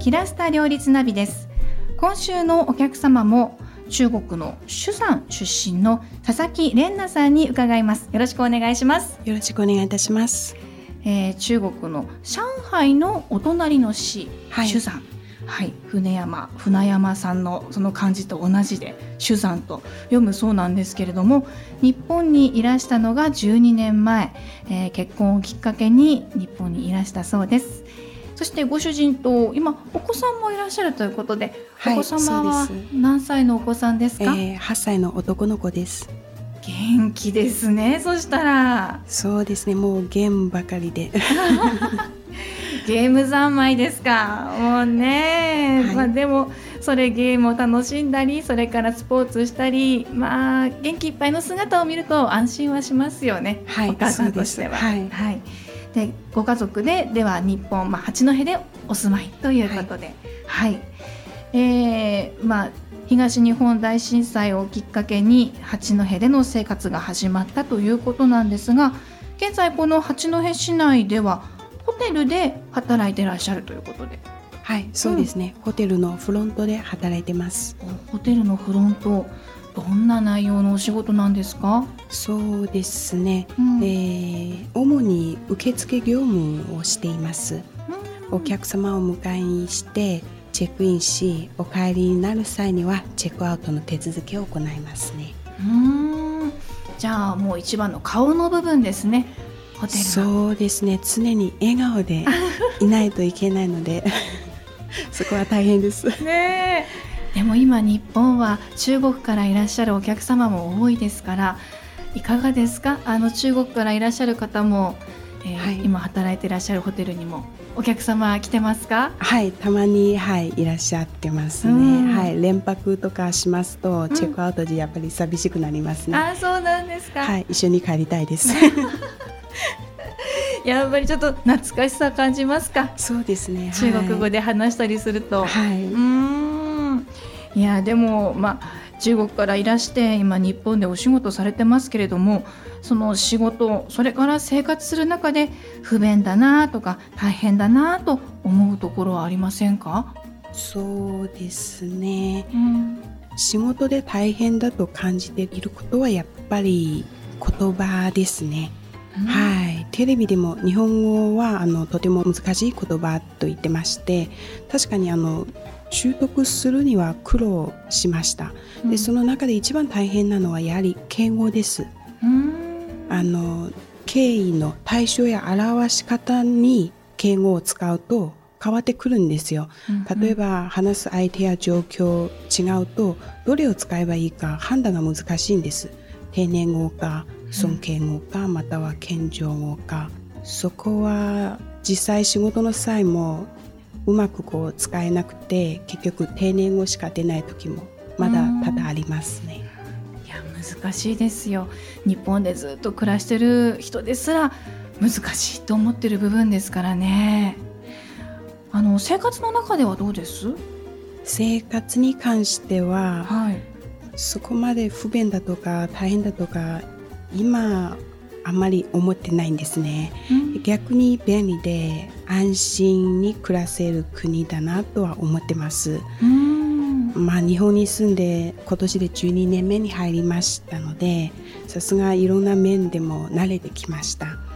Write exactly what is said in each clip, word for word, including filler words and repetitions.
キラスタ両立ナビです。今週のお客様も中国の珠山出身の佐々木蓮奈さんに伺います。よろしくお願いします。 よろしくお願いいたします。 えー、中国の上海のお隣の市、 はい、 珠山、はい、船山船山さんのその漢字と同じで珠山と読むそうなんですけれども、日本にいらしたのがじゅうにねんまえ、えー、結婚をきっかけに日本にいらしたそうです。そしてご主人と今お子さんもいらっしゃるということで、はい、お子様は何歳のお子さんですか？ えー、はっさいの男の子です。 元気ですね。そしたらそうですね、もうゲームばかりでゲーム三昧ですか。もうね、はい、まあ、でもそれゲームを楽しんだり、それからスポーツしたり、まあ、元気いっぱいの姿を見ると安心はしますよね、 はい、 お母さんとしては。 はいはい、でご家族ででは日本、まあ、八戸でお住まいということで、はいはい、えーまあ、東日本大震災をきっかけに八戸での生活が始まったということなんですが、現在この八戸市内ではホテルで働いていらっしゃるということで。 はい、そうですね、うん、ホテルのフロントで働いてます。 ホテルのフロント、どんな内容のお仕事なんですか？ そうですね、 うん、 えー、主に受付業務をしています、うん、お客様を迎えしてチェックインし、お帰りになる際にはチェックアウトの手続きを行いますね。 うーん、じゃあもう一番の顔の部分ですね、ホテル。 そうですね、常に笑顔でいないといけないのでそこは大変ですね。でも今日本は中国からいらっしゃるお客様も多いですから、いかがですか？あの中国からいらっしゃる方も、えーはい、今働いていらっしゃるホテルにもお客様来てますか？ はい、たまに、はい、いらっしゃってますね、うん、はい、連泊とかしますとチェックアウトでやっぱり寂しくなりますね、 うん、あ、そうなんですか。 はい、一緒に帰りたいですやっぱりちょっと懐かしさ感じますか？ そうですね、 中国語で話したりすると、 はい、 うーん、いやでも、まあ、中国からいらして今日本でお仕事されてますけれども、その仕事、それから生活する中で不便だなとか大変だなと思うところはありませんか？ そうですね、 うん、 仕事で大変だと感じていることはやっぱり言葉ですね、うん、はい、テレビでも日本語はあのとても難しい言葉と言ってまして、確かにあの習得するには苦労しました、うん、でその中で一番大変なのはやはり敬語です、うん、あの敬意の対象や表し方に敬語を使うと変わってくるんですよ、うんうん、例えば話す相手や状況違うとどれを使えばいいか判断が難しいんです。丁寧語か尊敬語か、または謙譲語か、そこは実際仕事の際もうまくこう使えなくて、結局丁寧語しか出ない時もまだ多々ありますね。 いや難しいですよ。日本でずっと暮らしてる人ですら難しいと思ってる部分ですからね。あの生活の中ではどうです？ 生活に関しては、はい、そこまで不便だとか大変だとか今あまり思ってないんですね、うん、逆に便利で安心に暮らせる国だなとは思ってます、うん、まあ、日本に住んで今年でじゅうにねんめに入りましたので、さすがいろんな面でも慣れてきました、はい、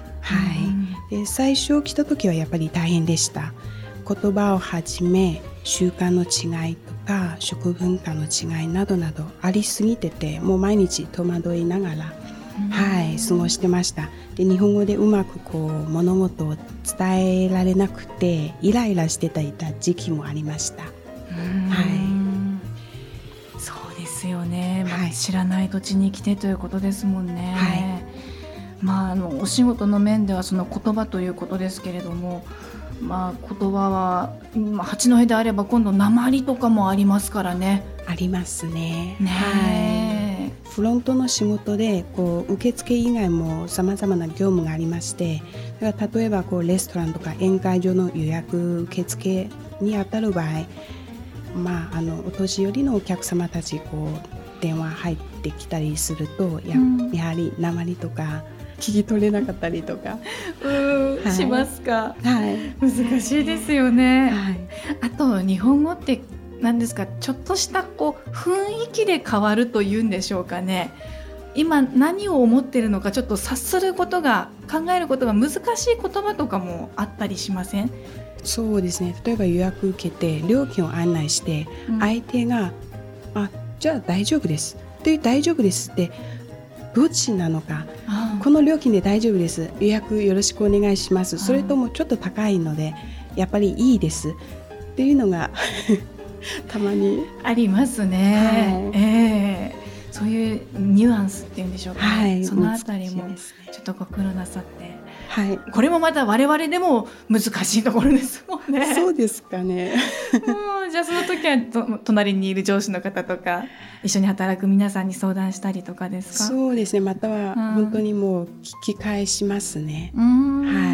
で最初来た時はやっぱり大変でした。言葉をはじめ習慣の違いとか食文化の違いなどなどありすぎてて、もう毎日戸惑いながら、はい、過ごしてました。で日本語でうまくこう物事を伝えられなくてイライラしてた時期もありました。はい、 そうですよね、まあ、知らない土地に来てということですもんね、はい、まあ、あのお仕事の面ではその言葉ということですけれども、まあ、言葉は八戸であれば今度訛りとかもありますからね。 ありますね。 ね、 はい、フロントの仕事でこう受付以外もさまざまな業務がありまして、だから例えばこうレストランとか宴会場の予約受付にあたる場合、まあ、あのお年寄りのお客様たちこう電話入ってきたりすると や,、うん、やはり訛りとか聞き取れなかったりとかうー、はい、しますか。 はい、 難しいですよね。 はい、 あと日本語って何ですか、ちょっとしたこう雰囲気で変わるというんでしょうかね。今何を思っているのかちょっと察することが考えることが難しい言葉とかもあったりしません？ そうですね。例えば予約受けて料金を案内して、うん、相手があじゃあ大丈夫ですという大丈夫ですってどっちなのか、この料金で大丈夫です、予約よろしくお願いします、それともちょっと高いのでやっぱりいいですっていうのがたまにありますね、はい、えーそういうニュアンスっていうんでしょうか、ね、はい、そのあたりもちょっとご苦労なさって、はい、これもまた我々でも難しいところですもんね。 そうですかね。 もうじゃあその時はと隣にいる上司の方とか一緒に働く皆さんに相談したりとかですか？ そうですね。または本当にもう聞き返しますね。 うん、はい、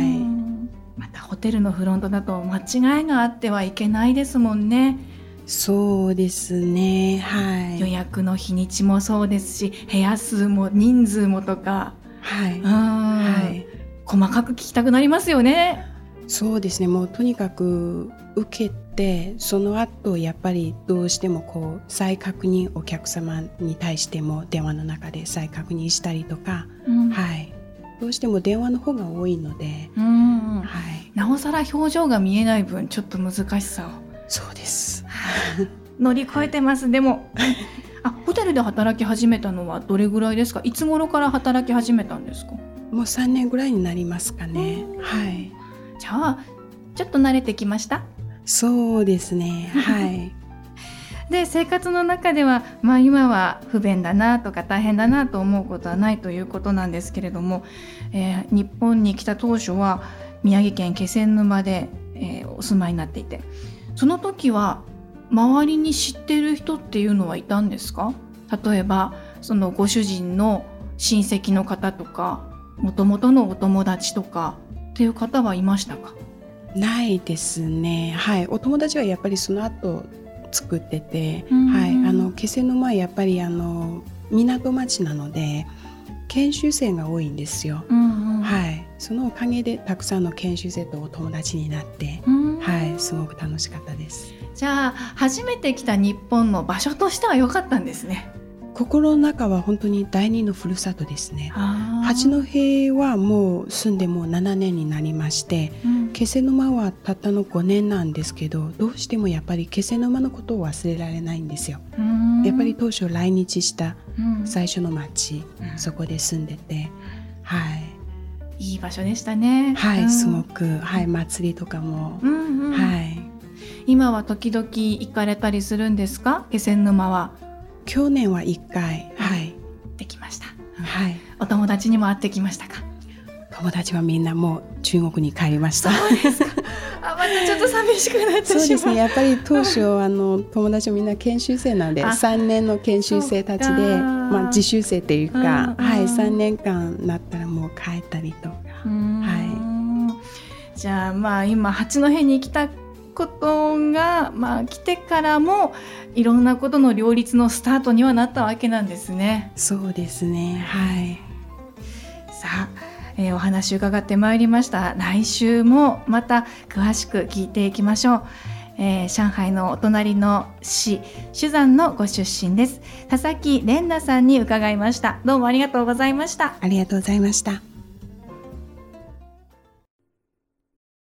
またホテルのフロントだと間違いがあってはいけないですもんね。 そうですね、はい、 予約の日にちもそうですし部屋数も人数もとか、 はいはい、 細かく聞きたくなりますよね。 そうですね。もうとにかく受けてその後やっぱりどうしてもこう再確認、お客様に対しても電話の中で再確認したりとか、うん、はい、どうしても電話の方が多いので、うん、はい、 なおさら表情が見えない分ちょっと難しさを。 そうです乗り越えてます。でもあホテルで働き始めたのはどれぐらいですか？いつ頃から働き始めたんですか？ もうさんねんぐらいになりますかね。はい。 じゃあちょっと慣れてきました？ そうですね、はい。 で生活の中では、まあ、今は不便だなとか大変だなと思うことはないということなんですけれども、えー、日本に来た当初は宮城県気仙沼で、えー、お住まいになっていて、その時は周りに知っている人っていうのはいたんですか？例えばそのご主人の親戚の方とかもともとのお友達とかっていう方はいましたか？ ないですね、はい、お友達はやっぱりその後作ってて、はい、あの気仙沼はやっぱりあの港町なので研修生が多いんですよ、うんうん、はい、そのおかげでたくさんの研修生とお友達になって、はい、すごく楽しかったです。 じゃあ初めて来た日本の場所としては良かったんですね。 心の中は本当に第二のふるさとですね。八戸はもう住んでもうななねんになりまして、うん、気仙沼はたったのごねんなんですけど、どうしてもやっぱり気仙沼のことを忘れられないんですよ。やっぱり当初来日した最初の町、うん、そこで住んでて、はい、 いい場所でしたね。 はい、うん、すごく、はい、祭りとかも、うんうん、はい。 今は時々行かれたりするんですか？気仙沼は。 去年はいっかい、はい、 できました、 はい、 お友達にも会ってきましたか？ 友達はみんなもう中国に帰りました。 そうですか。あ、またちょっと寂しくなってしまう。 そうですね、やっぱり当初あの友達はみんな研修生なのでさんねんの研修生たちで、まあ、実習生というか、はい、さんねんかんになったらもう帰ったりとか、はい、 じゃあまあ今八戸に来たことが、まあ、来てからもいろんなことの両立のスタートにはなったわけなんですね。 そうですね、はい。 さあ、えー、お話伺ってまいりました。来週もまた詳しく聞いていきましょう。えー、上海のお隣の市珠山のご出身です。田崎蓮奈さんに伺いました。どうもありがとうございました。 ありがとうございました。